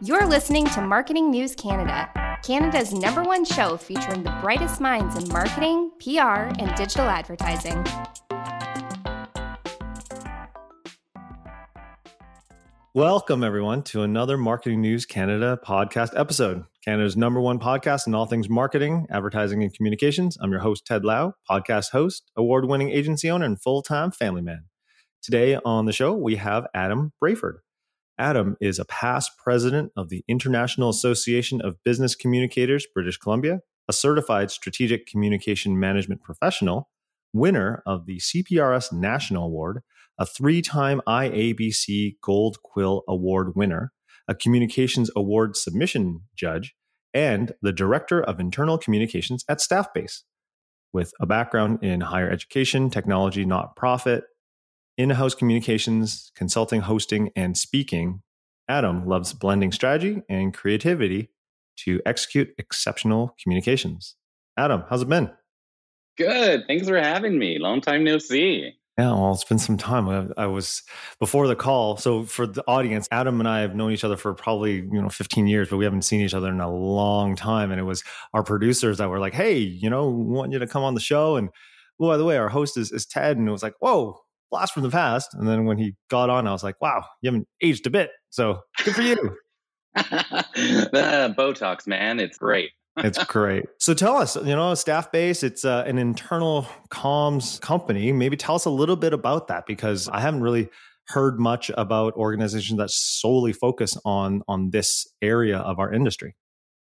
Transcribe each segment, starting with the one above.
You're listening to Marketing News Canada, Canada's #1 show featuring the brightest minds in marketing, PR, and digital advertising. Welcome, everyone, to another Marketing News Canada podcast episode, Canada's #1 podcast in all things marketing, advertising, and communications. I'm your host, Ted Lau, podcast host, award-winning agency owner, and full-time family man. Today on the show, we have Adam Brayford. Adam is a past president of the International Association of Business Communicators, British Columbia, a certified strategic communication management professional, winner of the CPRS National Award, a 3-time IABC Gold Quill Award winner, a Communications Award submission judge, and the Director of Internal Communications at Staffbase. With a background in higher education, technology, not-profit, in-house communications, consulting, hosting, and speaking, Adam loves blending strategy and creativity to execute exceptional communications. Adam, how's it been? Good. Thanks for having me. Long time no see. Yeah, well, it's been some time. I was before the call. So for the audience, Adam and I have known each other for probably 15 years, but we haven't seen each other in a long time. And it was our producers that were like, "Hey, we want you to come on the show." And by the way, our host is Ted, and it was like, "Whoa, blast from the past." And then when he got on, I was like, "Wow, you haven't aged a bit. So good for you." Botox, man, it's great. It's great. So tell us, Staffbase, it's an internal comms company. Maybe tell us a little bit about that, because I haven't really heard much about organizations that solely focus on this area of our industry.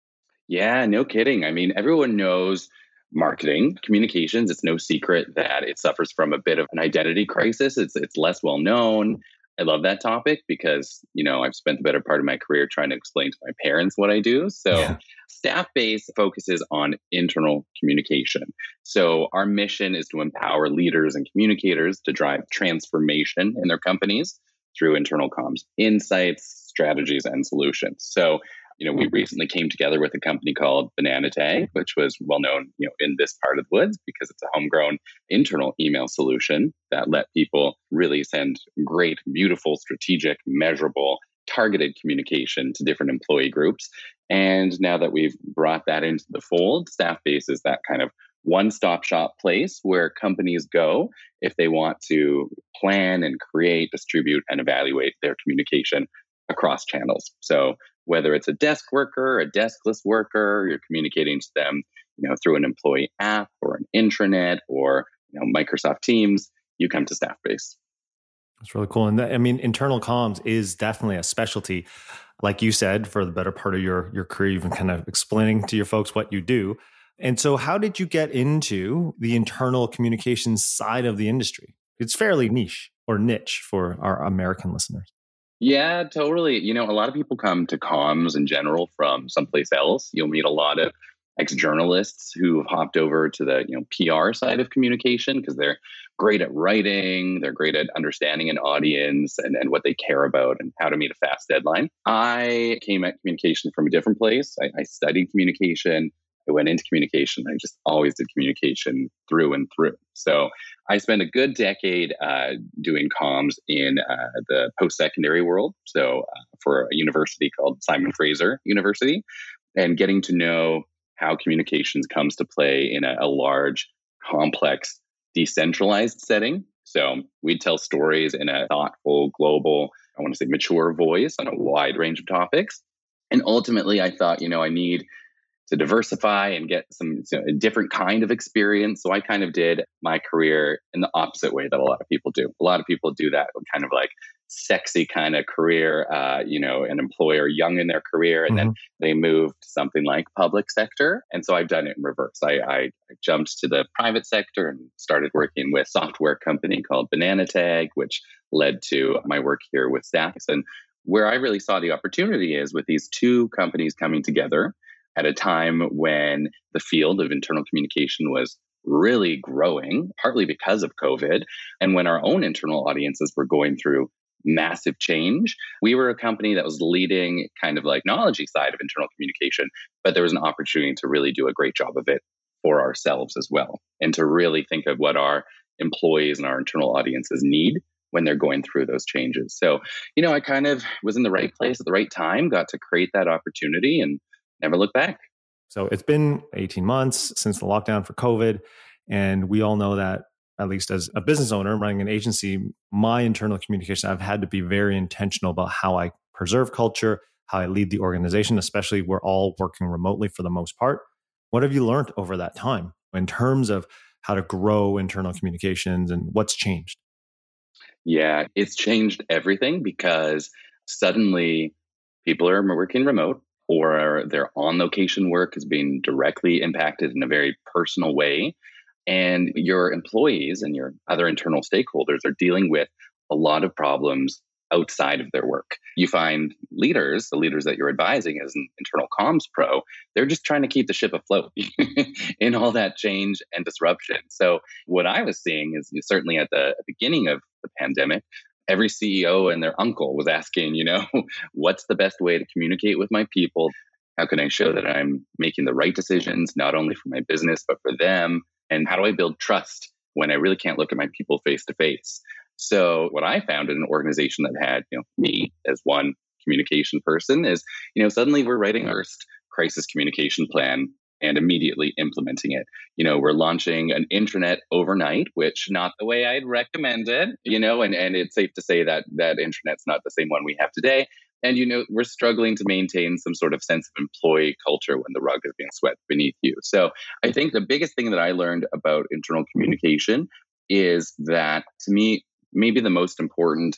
Yeah, no kidding. I mean, everyone knows marketing, communications. It's no secret that it suffers from a bit of an identity crisis. It's less well known. I love that topic because, I've spent the better part of my career trying to explain to my parents what I do. So yeah. Staffbase focuses on internal communication. So our mission is to empower leaders and communicators to drive transformation in their companies through internal comms, insights, strategies, and solutions. So we recently came together with a company called Banana Tag, which was well known, in this part of the woods because it's a homegrown internal email solution that let people really send great, beautiful, strategic, measurable, targeted communication to different employee groups. And now that we've brought that into the fold, Staffbase is that kind of one-stop shop place where companies go if they want to plan and create, distribute, and evaluate their communication across channels. So whether it's a desk worker, a deskless worker, you're communicating to them, through an employee app or an intranet or Microsoft Teams, you come to Staffbase. That's really cool. And internal comms is definitely a specialty. Like you said, for the better part of your career, you've been kind of explaining to your folks what you do. And so how did you get into the internal communications side of the industry? It's fairly niche for our American listeners. Yeah, totally. A lot of people come to comms in general from someplace else. You'll meet a lot of ex-journalists who have hopped over to the PR side of communication because they're great at writing, they're great at understanding an audience and what they care about and how to meet a fast deadline. I came at communication from a different place. I studied communication. I went into communication. I just always did communication through and through. So I spent a good decade doing comms in the post-secondary world. So for a university called Simon Fraser University, and getting to know how communications comes to play in a large, complex, decentralized setting. So we'd tell stories in a thoughtful, global, I want to say mature voice on a wide range of topics. And ultimately, I thought, I need to diversify and get some a different kind of experience. So I kind of did my career in the opposite way that a lot of people do. A lot of people do that kind of like sexy kind of career, an employer young in their career, and then they move to something like public sector. And so I've done it in reverse. I jumped to the private sector and started working with a software company called Banana Tag, which led to my work here with Staffbase. And where I really saw the opportunity is with these two companies coming together at a time when the field of internal communication was really growing, partly because of COVID, and when our own internal audiences were going through massive change. We were a company that was leading kind of like technology side of internal communication, but there was an opportunity to really do a great job of it for ourselves as well, and to really think of what our employees and our internal audiences need when they're going through those changes. So, I kind of was in the right place at the right time, got to create that opportunity and never look back. So it's been 18 months since the lockdown for COVID. And we all know that, at least as a business owner running an agency, my internal communication, I've had to be very intentional about how I preserve culture, how I lead the organization, especially we're all working remotely for the most part. What have you learned over that time in terms of how to grow internal communications and what's changed? Yeah, it's changed everything because suddenly people are working remote or their on location work is being directly impacted in a very personal way. And your employees and your other internal stakeholders are dealing with a lot of problems outside of their work. You find leaders, the leaders that you're advising as an internal comms pro, they're just trying to keep the ship afloat in all that change and disruption. So what I was seeing is certainly at the beginning of the pandemic, every CEO and their uncle was asking, what's the best way to communicate with my people? How can I show that I'm making the right decisions, not only for my business, but for them? And how do I build trust when I really can't look at my people face to face? So what I found in an organization that had, me as one communication person is, suddenly we're writing our first crisis communication plan and immediately implementing it. We're launching an intranet overnight, which not the way I'd recommended, and it's safe to say that intranet's not the same one we have today. And, we're struggling to maintain some sort of sense of employee culture when the rug is being swept beneath you. So I think the biggest thing that I learned about internal communication is that, to me, maybe the most important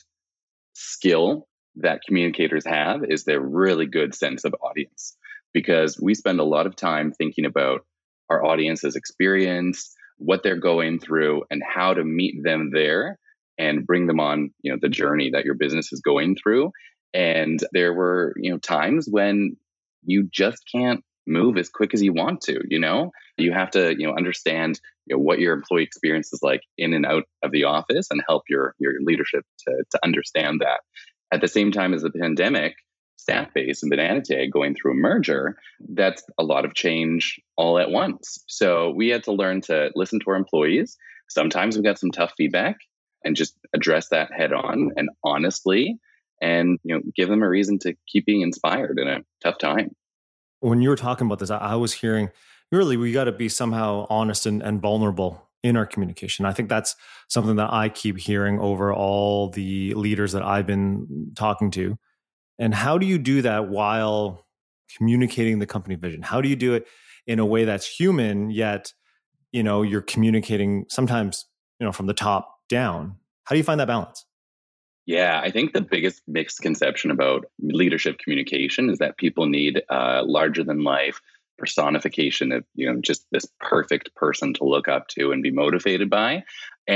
skill that communicators have is their really good sense of audience, because we spend a lot of time thinking about our audience's experience, what they're going through, and how to meet them there and bring them on, the journey that your business is going through. And there were, times when you just can't move as quick as you want to. You have to, understand, what your employee experience is like in and out of the office and help your leadership to understand that. At the same time as the pandemic, Staffbase and Banana Tag going through a merger, that's a lot of change all at once. So we had to learn to listen to our employees. Sometimes we got some tough feedback and just address that head on and honestly, and give them a reason to keep being inspired in a tough time. When you were talking about this, I was hearing, really, we got to be somehow honest and vulnerable in our communication. I think that's something that I keep hearing over all the leaders that I've been talking to. And how do you do that while communicating the company vision? How do you do it in a way that's human, yet, you're communicating sometimes, from the top down? How do you find that balance? Yeah, I think the biggest misconception about leadership communication is that people need larger than life personification of, just this perfect person to look up to and be motivated by.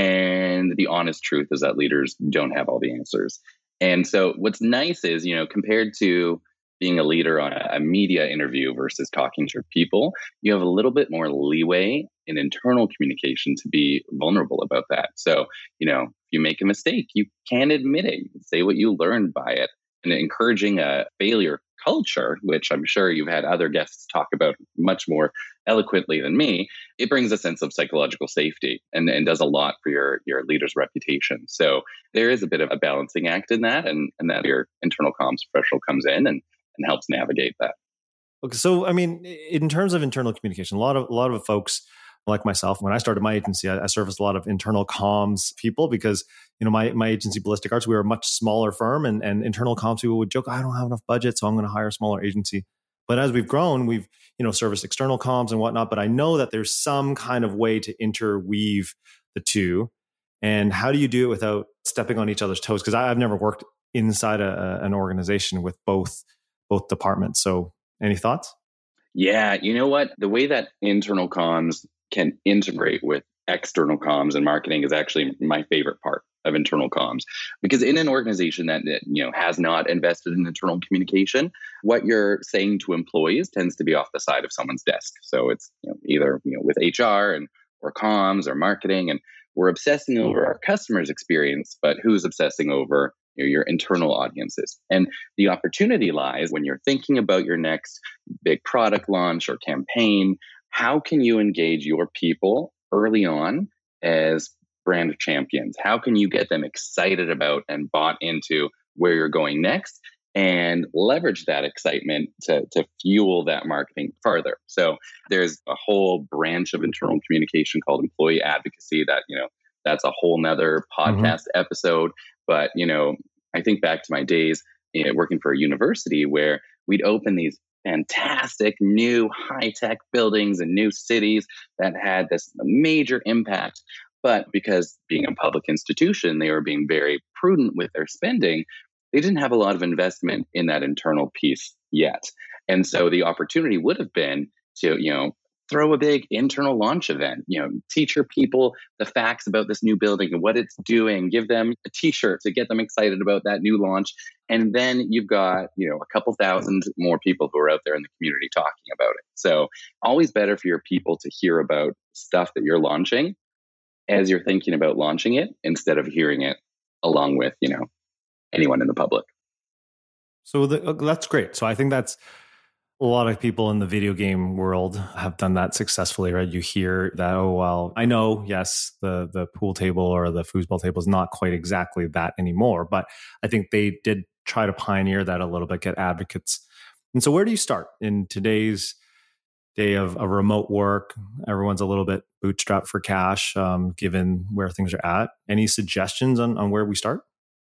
And the honest truth is that leaders don't have all the answers. And so what's nice is, compared to being a leader on a media interview versus talking to people, you have a little bit more leeway in internal communication to be vulnerable about that. So, if you make a mistake, you can admit it, you can say what you learned by it, and encouraging a failure culture, which I'm sure you've had other guests talk about much more eloquently than me, it brings a sense of psychological safety and does a lot for your leader's reputation. So there is a bit of a balancing act in that, and that your internal comms professional comes in and helps navigate that. Okay, so in terms of internal communication, a lot of folks like myself, when I started my agency, I serviced a lot of internal comms people because my agency, Ballistic Arts, we were a much smaller firm, and internal comms people would joke, I don't have enough budget, so I'm going to hire a smaller agency. But as we've grown, we've serviced external comms and whatnot. But I know that there's some kind of way to interweave the two. And how do you do it without stepping on each other's toes? Because I've never worked inside an organization with both departments. So any thoughts? Yeah, you know what? The way that internal comms can integrate with external comms and marketing is actually my favorite part of internal comms, because in an organization that has not invested in internal communication, what you're saying to employees tends to be off the side of someone's desk. So it's either with HR or comms or marketing, and we're obsessing over our customers' experience, but who's obsessing over your internal audiences? And the opportunity lies when you're thinking about your next big product launch or campaign. How can you engage your people early on as brand champions? How can you get them excited about and bought into where you're going next and leverage that excitement to fuel that marketing further? So there's a whole branch of internal communication called employee advocacy that, that's a whole nother podcast episode. But, I think back to my days working for a university where we'd open these fantastic new high-tech buildings and new cities that had this major impact. But because being a public institution, they were being very prudent with their spending. They didn't have a lot of investment in that internal piece yet. And so the opportunity would have been to, throw a big internal launch event, teach your people the facts about this new building and what it's doing, give them a t-shirt to get them excited about that new launch. And then you've got, a couple thousand more people who are out there in the community talking about it. So always better for your people to hear about stuff that you're launching as you're thinking about launching it instead of hearing it along with, anyone in the public. So that's great. So I think that's a lot of people in the video game world have done that successfully, right? You hear that, oh, well, I know, yes, the pool table or the foosball table is not quite exactly that anymore, but I think they did try to pioneer that a little bit, get advocates. And so where do you start in today's day of remote work? Everyone's a little bit bootstrapped for cash, given where things are at. Any suggestions on where we start?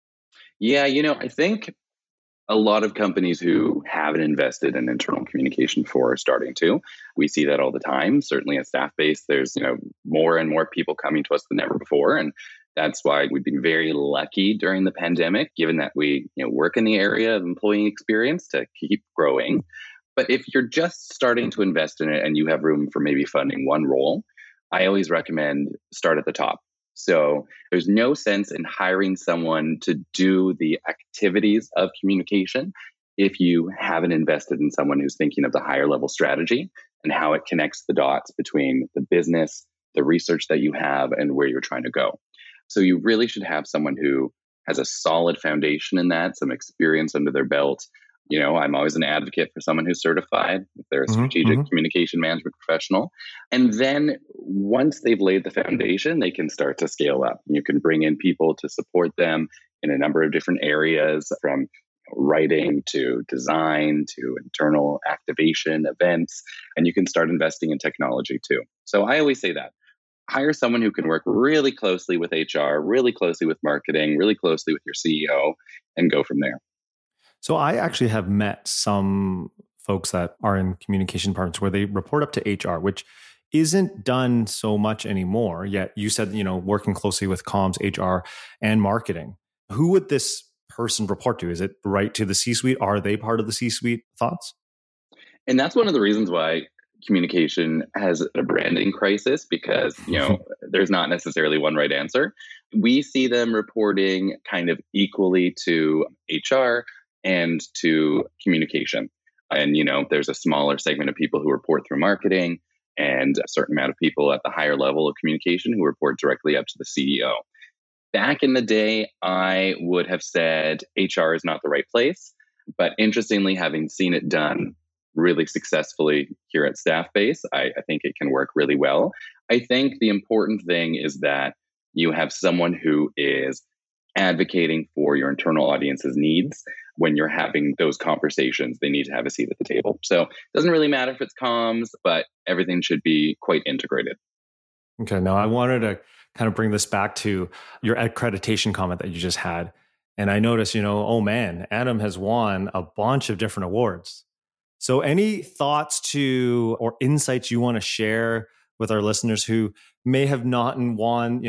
Yeah, I think a lot of companies who haven't invested in internal communication before are starting to. We see that all the time. Certainly at Staffbase, there's more and more people coming to us than ever before. And that's why we've been very lucky during the pandemic, given that we work in the area of employee experience, to keep growing. But if you're just starting to invest in it and you have room for maybe funding one role, I always recommend start at the top. So there's no sense in hiring someone to do the activities of communication if you haven't invested in someone who's thinking of the higher level strategy and how it connects the dots between the business, the research that you have, and where you're trying to go. So you really should have someone who has a solid foundation in that, some experience under their belt. I'm always an advocate for someone who's certified, if they're a strategic communication management professional. And then once they've laid the foundation, they can start to scale up. You can bring in people to support them in a number of different areas, from writing to design to internal activation events. And you can start investing in technology too. So I always say that. Hire someone who can work really closely with HR, really closely with marketing, really closely with your CEO, and go from there. So I actually have met some folks that are in communication departments where they report up to HR, which isn't done so much anymore. Yet you said, working closely with comms, HR, and marketing. Who would this person report to? Is it right to the C-suite? Are they part of the C-suite? Thoughts? And that's one of the reasons why communication has a branding crisis, because, there's not necessarily one right answer. We see them reporting kind of equally to HR and to communication. And, there's a smaller segment of people who report through marketing and a certain amount of people at the higher level of communication who report directly up to the CEO. Back in the day, I would have said HR is not the right place. But interestingly, having seen it done really successfully here at Staffbase, I think it can work really well. I think the important thing is that you have someone who is advocating for your internal audience's needs. When you're having those conversations, they need to have a seat at the table. So it doesn't really matter if it's comms, but everything should be quite integrated. Okay. Now I wanted to kind of bring this back to your accreditation comment that you just had. And I noticed, oh man, Adam has won a bunch of different awards. So any thoughts to or insights you want to share with our listeners who may have not won,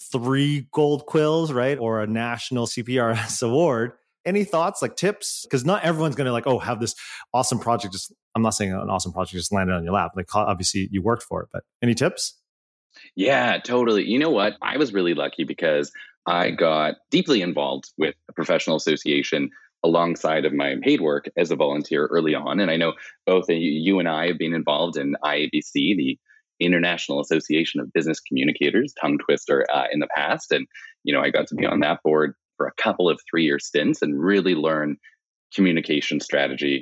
3 gold quills, right? Or a national CPRS award? Any thoughts, like tips? Because not everyone's going to have this awesome project. I'm not saying an awesome project just landed on your lap. Like obviously you worked for it, but any tips? Yeah, totally. You know what? I was really lucky because I got deeply involved with a professional association alongside of my paid work as a volunteer early on. And I know both you and I have been involved in IABC, the International Association of Business Communicators, tongue twister, in the past. And, I got to be on that board for a couple of 3-year stints and really learn communication strategy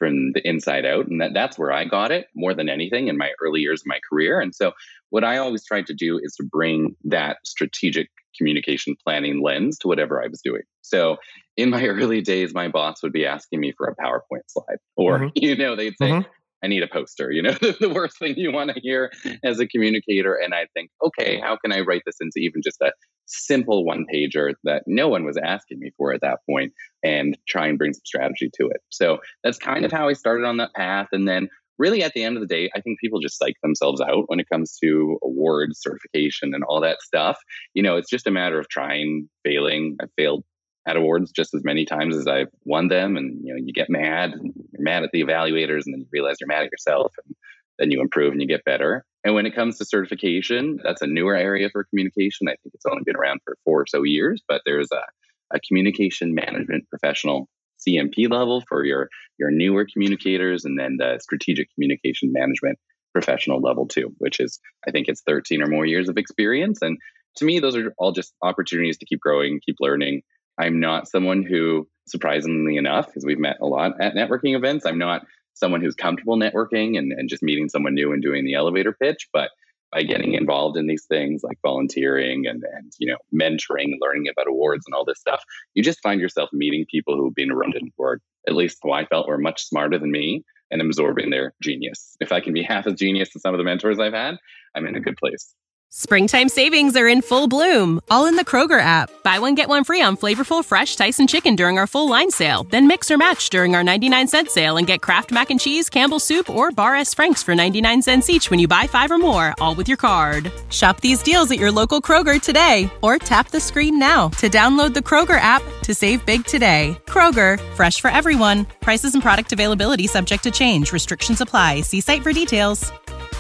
from the inside out. And that's where I got it more than anything in my early years of my career. And so what I always tried to do is to bring that strategic communication planning lens to whatever I was doing. So in my early days, my boss would be asking me for a PowerPoint slide, or, they'd say, I need a poster, the worst thing you want to hear as a communicator. And I think, okay, how can I write this into even just a simple one pager that no one was asking me for at that point, and try and bring some strategy to it. So that's kind of how I started on that path. And then really at the end of the day, I think people just psych themselves out when it comes to awards, certification, and all that stuff. It's just a matter of trying, failing. I've failed at awards just as many times as I've won them. And, you get mad, and you're mad at the evaluators, and then you realize you're mad at yourself, and then you improve and you get better. And when it comes to certification, that's a newer area for communication. I think it's only been around for 4 or so years, but there's a communication management professional CMP level for your newer communicators, and then the strategic communication management professional level 2, which is, I think it's 13 or more years of experience. And to me, those are all just opportunities to keep growing, keep learning. I'm not someone who, surprisingly enough, because we've met a lot at networking events, I'm not someone who's comfortable networking and just meeting someone new and doing the elevator pitch. But by getting involved in these things like volunteering and mentoring, learning about awards and all this stuff, you just find yourself meeting people who've been around it, or at least who I felt were much smarter than me, and absorbing their genius. If I can be half as genius as some of the mentors I've had, I'm in a good place. Springtime savings are in full bloom, all in the Kroger app. Buy one, get one free on flavorful fresh Tyson chicken during our full line sale. Then mix or match during our 99-cent sale and get Kraft Mac and Cheese, Campbell's Soup, or Bar S. Frank's for 99 cents each when you buy 5 or more, all with your card. Shop these deals at your local Kroger today, or tap the screen now to download the Kroger app to save big today. Kroger, fresh for everyone. Prices and product availability subject to change. Restrictions apply. See site for details.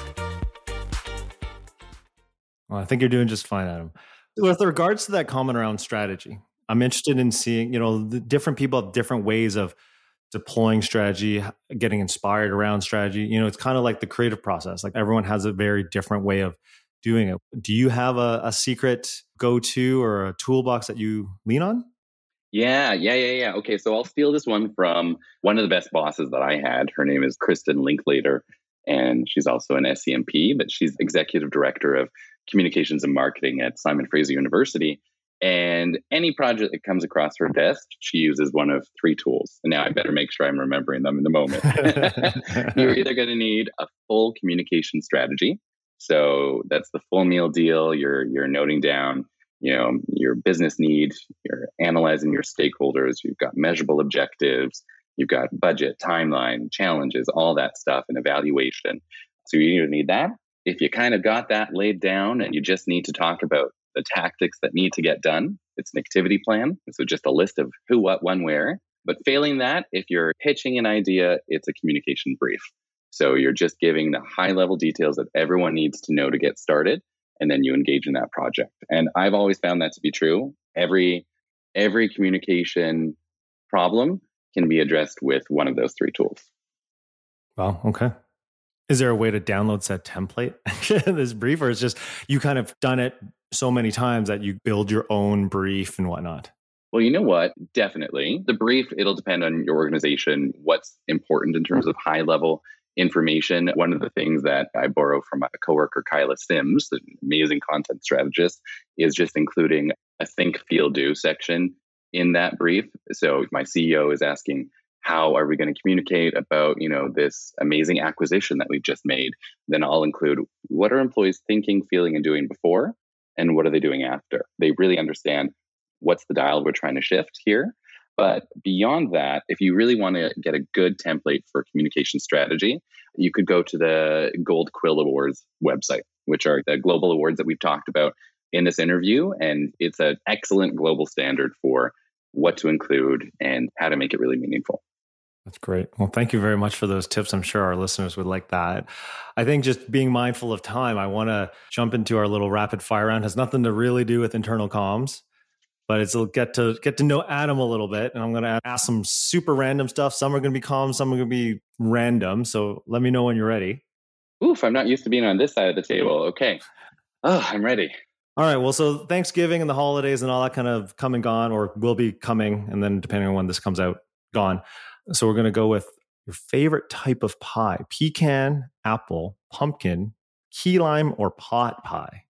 Well, I think you're doing just fine, Adam. With regards to that comment around strategy, I'm interested in seeing, the different people have different ways of deploying strategy, getting inspired around strategy. It's kind of like the creative process. Like everyone has a very different way of doing it. Do you have a secret go-to or a toolbox that you lean on? Yeah. Okay, so I'll steal this one from one of the best bosses that I had. Her name is Kristen Linklater, and she's also an SCMP, but she's executive director of communications and marketing at Simon Fraser University. And any project that comes across her desk, she uses one of 3 tools. And now I better make sure I'm remembering them in the moment. You're either going to need a full communication strategy. So that's the full meal deal. You're noting down, your business need. You're analyzing your stakeholders. You've got measurable objectives. You've got budget, timeline, challenges, all that stuff, and evaluation. So you either need that. If you kind of got that laid down and you just need to talk about the tactics that need to get done, it's an activity plan. So just a list of who, what, when, where. But failing that, if you're pitching an idea, it's a communication brief. So you're just giving the high level details that everyone needs to know to get started, and then you engage in that project. And I've always found that to be true. Every communication problem can be addressed with one of those 3 tools. Wow. Okay. Is there a way to download said template, this brief, or it's just you kind of done it so many times that you build your own brief and whatnot? Well, you know what? Definitely. The brief, it'll depend on your organization, what's important in terms of high level information. One of the things that I borrow from a coworker, Kyla Sims, an amazing content strategist, is just including a think, feel, do section in that brief. So my CEO is asking, how are we going to communicate about, this amazing acquisition that we've just made? Then I'll include, what are employees thinking, feeling, and doing before, and what are they doing after? They really understand what's the dial we're trying to shift here. But beyond that, if you really want to get a good template for communication strategy, you could go to the Gold Quill Awards website, which are the global awards that we've talked about in this interview. And it's an excellent global standard for what to include and how to make it really meaningful. That's great. Well, thank you very much for those tips. I'm sure our listeners would like that. I think just being mindful of time, I want to jump into our little rapid fire round. It has nothing to really do with internal comms, but it's get to know Adam a little bit. And I'm going to ask some super random stuff. Some are going to be comms, some are going to be random. So let me know when you're ready. Oof, I'm not used to being on this side of the table. Okay. Oh, I'm ready. All right. Well, so Thanksgiving and the holidays and all that kind of come and gone, or will be coming. And then depending on when this comes out, gone. So we're going to go with Your favorite type of pie: pecan, apple, pumpkin, key lime, or pot pie?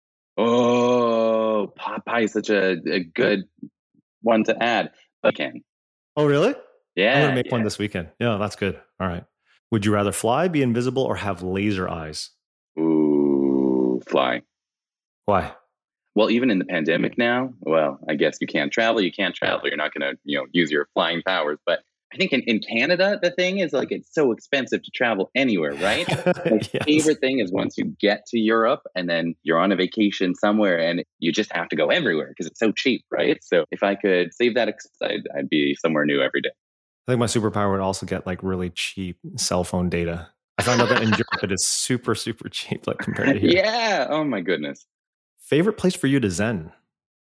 Oh, pot pie is such a good one to add. Pecan. Oh, really? Yeah. I'm going to make one this weekend. Yeah, that's good. All right. Would you rather fly, be invisible, or have laser eyes? Ooh, fly. Why? Well, even in the pandemic now, well, I guess you can't travel. You're not going to, use your flying powers. But I think in Canada, the thing is like, it's so expensive to travel anywhere, right? My Yes. favorite thing is once you get to Europe and then you're on a vacation somewhere and you just have to go everywhere because it's so cheap, right? So if I could save that, I'd be somewhere new every day. I think my superpower would also get like really cheap cell phone data. I found out that in Europe it is super, super cheap, like compared to here. Yeah. Oh my goodness. Favorite place for you to zen?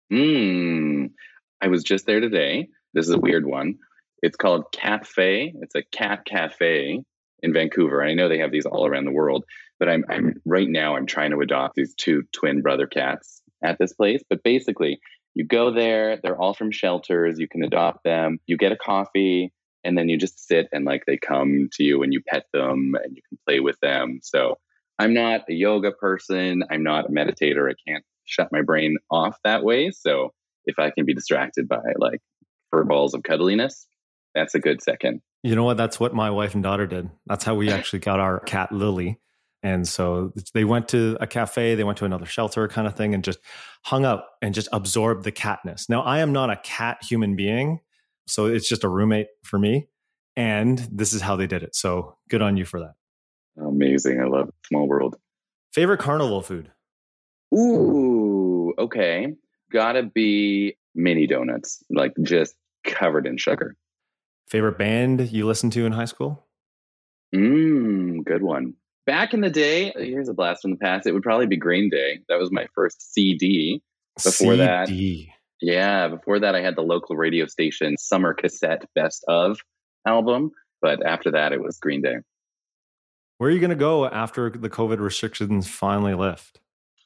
I was just there today. This is a weird one. It's called Cafe. It's a cat cafe in Vancouver. I know they have these all around the world, but I'm right now I'm trying to adopt these 2 twin brother cats at this place. But basically, you go there. They're all from shelters. You can adopt them. You get a coffee. And then you just sit and like they come to you and you pet them and you can play with them. So I'm not a yoga person. I'm not a meditator. I can't shut my brain off that way. So if I can be distracted by like fur balls of cuddliness, that's a good second. You know what? That's what my wife and daughter did. That's how we actually got our cat Lily. And so they went to a cafe, they went to another shelter kind of thing and just hung out and just absorbed the catness. Now, I am not a cat human being. So it's just a roommate for me. And this is how they did it. So good on you for that. Amazing. I love Small World. Favorite carnival food? Ooh, okay. Gotta be mini donuts, like just covered in sugar. Favorite band you listened to in high school? Good one. Back in the day, here's a blast from the past. It would probably be Green Day. That was my first CD. Before that, I had the local radio station summer cassette best of album. But after that, it was Green Day. Where are you going to go after the COVID restrictions finally lift?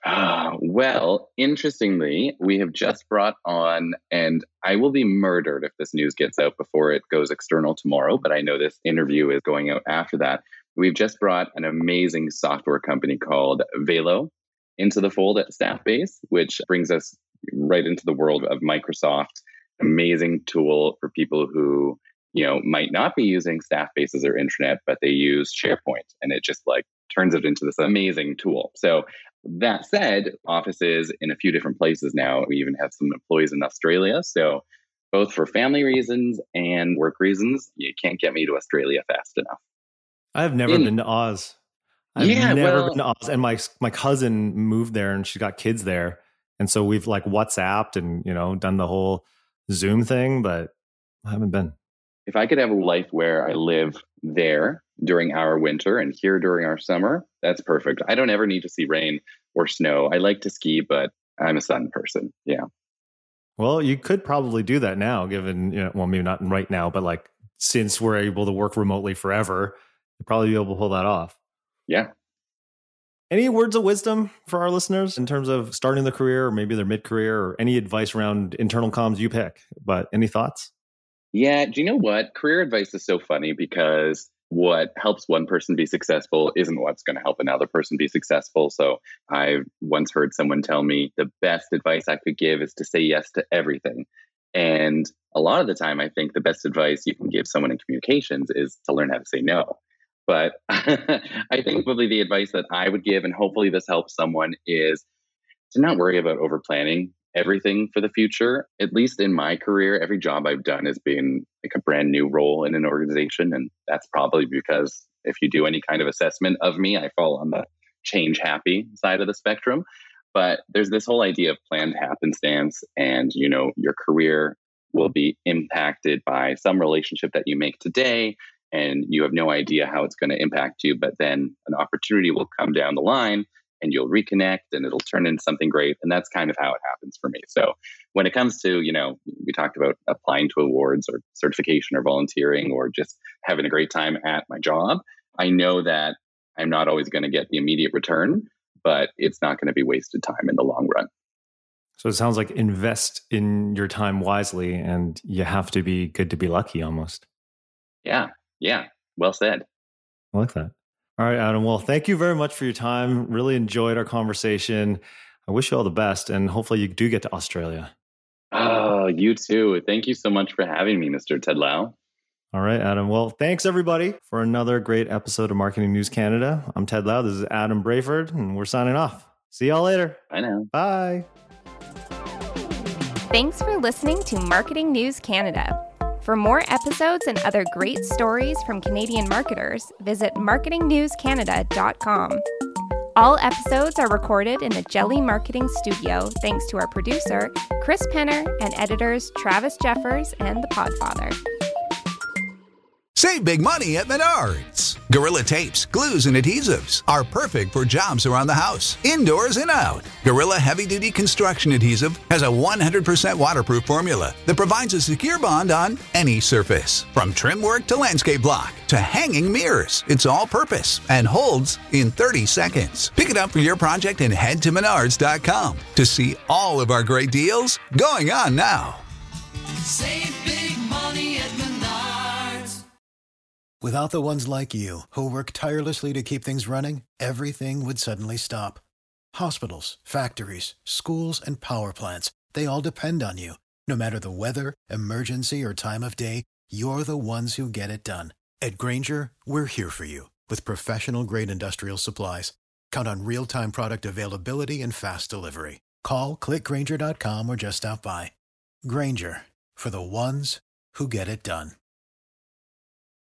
Well, interestingly, we have just brought on, and I will be murdered if this news gets out before it goes external tomorrow, but I know this interview is going out after that. We've just brought an amazing software company called Velo into the fold at Staffbase, which brings us right into the world of Microsoft. Amazing tool for people who, might not be using Staffbase as their intranet, but they use SharePoint, and it just like turns it into this amazing tool. So that said, offices in a few different places now. We even have some employees in Australia. So both for family reasons and work reasons, you can't get me to Australia fast enough. I've never been to Oz. I've never been to Oz. And my cousin moved there and she's got kids there. And so we've like WhatsApped and, done the whole Zoom thing, but I haven't been. If I could have a life where I live there during our winter and here during our summer, that's perfect. I don't ever need to see rain or snow. I like to ski, but I'm a sun person. Yeah. Well, you could probably do that now, given, maybe not right now, but like since we're able to work remotely forever, you'll probably be able to pull that off. Yeah. Any words of wisdom for our listeners in terms of starting the career or maybe their mid-career or any advice around internal comms you pick? But any thoughts? Yeah. Do you know what? Career advice is so funny because what helps one person be successful isn't what's going to help another person be successful. So I once heard someone tell me the best advice I could give is to say yes to everything. And a lot of the time, I think the best advice you can give someone in communications is to learn how to say no. But I think probably the advice that I would give, and hopefully this helps someone, is to not worry about over planning everything for the future. At least in my career, every job I've done has been like a brand new role in an organization. And that's probably because if you do any kind of assessment of me, I fall on the change happy side of the spectrum. But there's this whole idea of planned happenstance, and your career will be impacted by some relationship that you make today, and you have no idea how it's going to impact you. But then an opportunity will come down the line and you'll reconnect and it'll turn into something great. And that's kind of how it happens for me. So when it comes to, we talked about applying to awards or certification or volunteering or just having a great time at my job, I know that I'm not always going to get the immediate return, but it's not going to be wasted time in the long run. So it sounds like invest in your time wisely, and you have to be good to be lucky almost. Yeah. Well said. I like that. All right, Adam. Well, thank you very much for your time. Really enjoyed our conversation. I wish you all the best, and hopefully you do get to Australia. Oh, you too. Thank you so much for having me, Mr. Ted Lau. All right, Adam. Well, thanks everybody for another great episode of Marketing News Canada. I'm Ted Lau. This is Adam Brayford, and we're signing off. See y'all later. Bye now. Bye. Thanks for listening to Marketing News Canada. For more episodes and other great stories from Canadian marketers, visit marketingnewscanada.com. All episodes are recorded in the Jelly Marketing Studio thanks to our producer, Chris Penner, and editors Travis Jeffers and The Podfather. Save big money at Menards. Gorilla tapes, glues, and adhesives are perfect for jobs around the house, indoors and out. Gorilla Heavy Duty Construction Adhesive has a 100% waterproof formula that provides a secure bond on any surface. From trim work to landscape block to hanging mirrors, it's all purpose and holds in 30 seconds. Pick it up for your project and head to Menards.com to see all of our great deals going on now. Save big money at Menards. Without the ones like you, who work tirelessly to keep things running, everything would suddenly stop. Hospitals, factories, schools, and power plants, they all depend on you. No matter the weather, emergency, or time of day, you're the ones who get it done. At Grainger, we're here for you with professional-grade industrial supplies. Count on real-time product availability and fast delivery. Call, click Grainger.com, or just stop by. Grainger, for the ones who get it done.